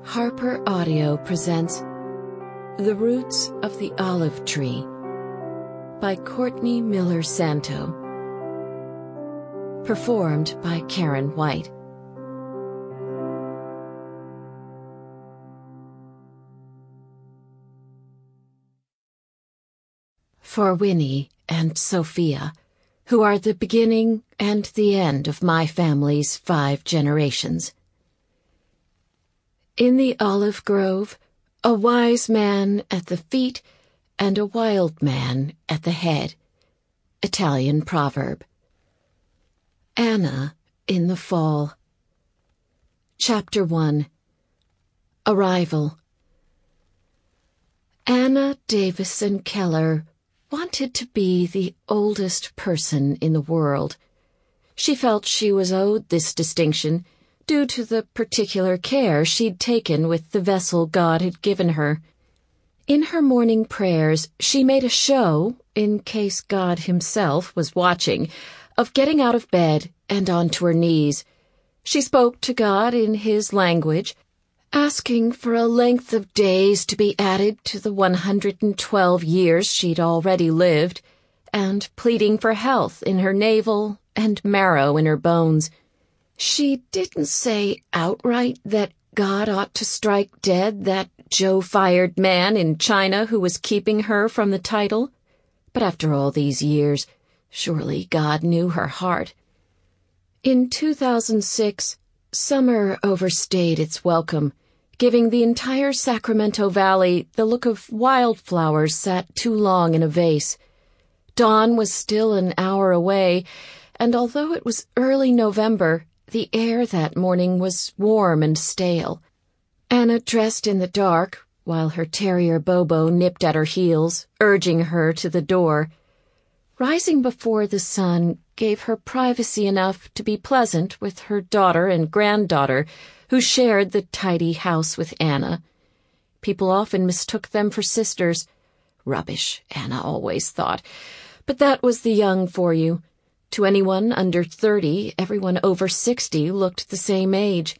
Harper Audio presents The Roots of the Olive Tree by Courtney Miller Santo. Performed by Karen White. For Winnie and Sophia, who are the beginning and the end of my family's 5 generations. In the olive grove, a wise man at the feet and a wild man at the head. Italian proverb. Anna in the Fall. Chapter 1. Arrival. Anna Davison Keller wanted to be the oldest person in the world. She felt she was owed this distinction due to the particular care she'd taken with the vessel God had given her. In her morning prayers, she made a show, in case God himself was watching, of getting out of bed and onto her knees. She spoke to God in his language, asking for a length of days to be added to the 112 years she'd already lived, and pleading for health in her navel and marrow in her bones. She didn't say outright that God ought to strike dead that Joe-fired man in China who was keeping her from the title, but after all these years, surely God knew her heart. In 2006, summer overstayed its welcome, giving the entire Sacramento Valley the look of wildflowers sat too long in a vase. Dawn was still an hour away, and although it was early November, the air that morning was warm and stale. Anna dressed in the dark, while her terrier Bobo nipped at her heels, urging her to the door. Rising before the sun gave her privacy enough to be pleasant with her daughter and granddaughter, who shared the tidy house with Anna. People often mistook them for sisters. Rubbish, Anna always thought. But that was the young for you. To anyone under 30, everyone over 60 looked the same age.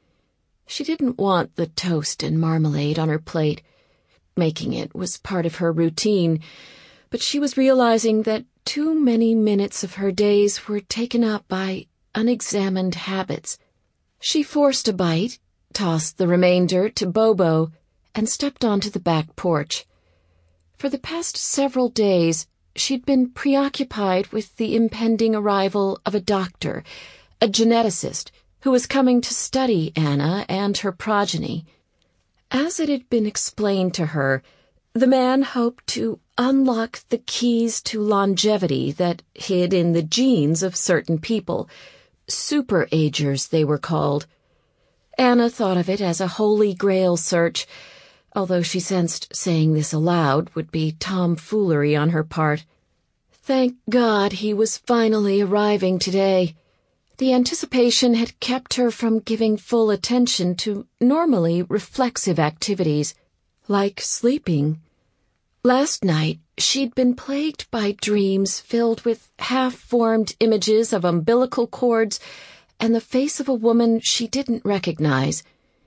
She didn't want the toast and marmalade on her plate. Making it was part of her routine, but she was realizing that too many minutes of her days were taken up by unexamined habits. She forced a bite, tossed the remainder to Bobo, and stepped onto the back porch. For the past several days, she'd been preoccupied with the impending arrival of a doctor, a geneticist, who was coming to study Anna and her progeny. As it had been explained to her, the man hoped to unlock the keys to longevity that hid in the genes of certain people. Super-agers, they were called. Anna thought of it as a holy grail search, although she sensed saying this aloud would be tomfoolery on her part. Thank God he was finally arriving today. The anticipation had kept her from giving full attention to normally reflexive activities, like sleeping. Last night, she'd been plagued by dreams filled with half-formed images of umbilical cords and the face of a woman she didn't recognize.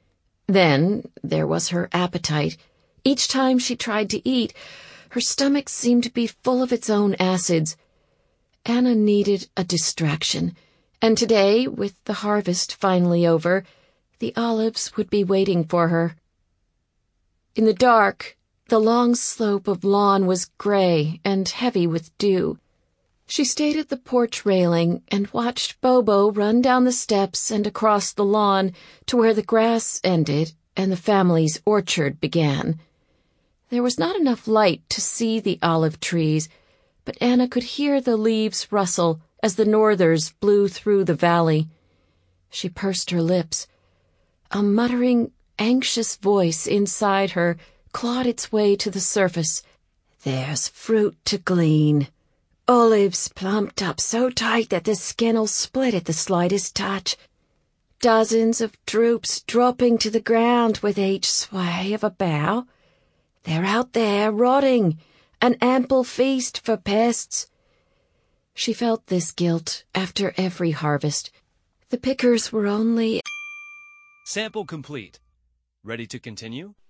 Then there was her appetite. Each time she tried to eat, her stomach seemed to be full of its own acids. Anna needed a distraction, and today, with the harvest finally over, the olives would be waiting for her. In the dark, the long slope of lawn was gray and heavy with dew. She stayed at the porch railing and watched Bobo run down the steps and across the lawn to where the grass ended and the family's orchard began. There was not enough light to see the olive trees, but Anna could hear the leaves rustle as the northers blew through the valley. She pursed her lips. A muttering, anxious voice inside her clawed its way to the surface. There's fruit to glean. Olives plumped up so tight that the skin'll split at the slightest touch. Dozens of drupes dropping to the ground with each sway of a bough. They're out there rotting, an ample feast for pests. She felt this guilt after every harvest. The pickers were only... Sample complete. Ready to continue?